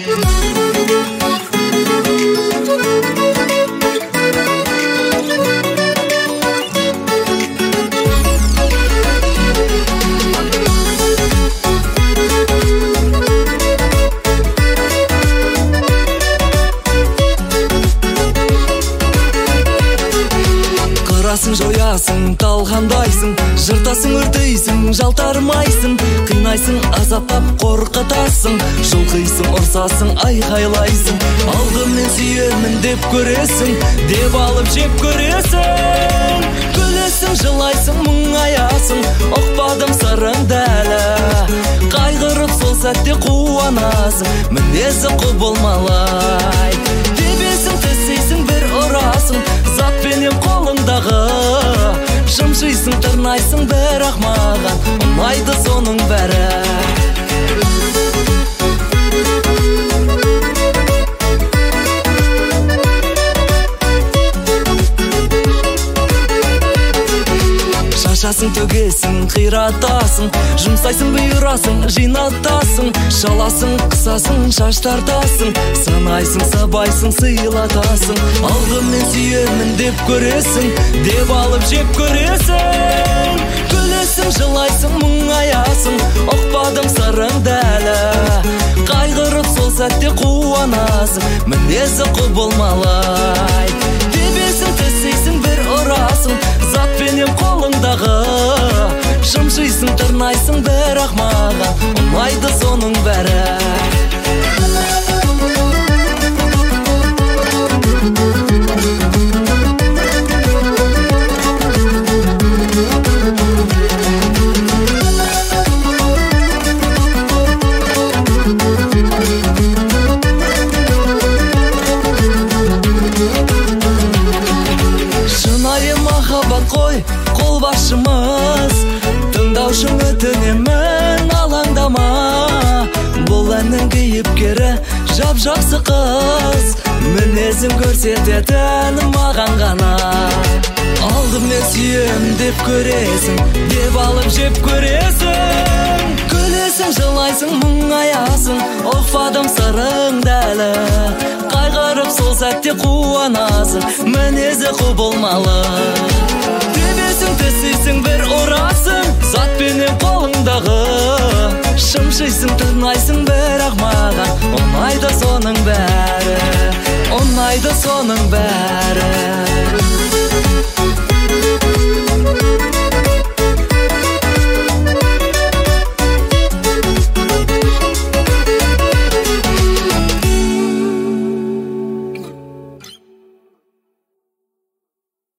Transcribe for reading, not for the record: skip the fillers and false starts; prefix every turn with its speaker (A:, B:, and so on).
A: Жоясың, талғандайсың, жыртасың, өртейсің, жалтармайсың, қинайсың, азаптап қорқытасың, жұлқисың, ұрсасың, айқайлайсың, алдымен сүйемін деп көресің, деп алып жеп көресің, күлесің, жылайсың, мұңаясың, ұқпадым сырыңды әлі, қайғырып сол сәтте қуанасың, мінезі құбылмалай, тебесің, тістейсің, бір ұрасың, затпенен қолыңдағы, шымшисың, тырнайсың, бірақ маған ұнайды соның бәрі. Шашасың, төгесің, қиратасың, жұмсайсың, бұйырасың, жинатасың, шаласың, қысасың, шаш тартасың, санайсың, сабайсың, сыйлатасың, алдымен сүйемін деп көресің, деп алып жеп көресің, күлесің, жылайсың, мұңаясың, ұқпадым сырыңды әлі, қайғырып сол сәтте қуанасың, мінезі құбылмалай, тебесің, тістейсің, бір ұрасың, затпенен қолыңдағы, шымшисың, тырнайсың, бірақ маған ұнайды соның бәрі. Қой, қолбасшымыз, тыңдаушың өтінемін, алаңдама, бұл әннің кейіпкері жап-жақсы қыз, мінезін көрсететін маған ғана, алдымен сүйем деп көресің, деп алып жеп көресің, күлесің, жылайсың, мұңаясың, ұқпадым сырыңды әлі, қайғырып сол сәтте қуанасың, мінезі құбылмалы, тебесің, тістейсің, бір ұрасың, затпенен қолыңдағы, шымшисың, тырнайсың, бірақ маған ұнайды соның бәрі, ұнайды соның бәрі.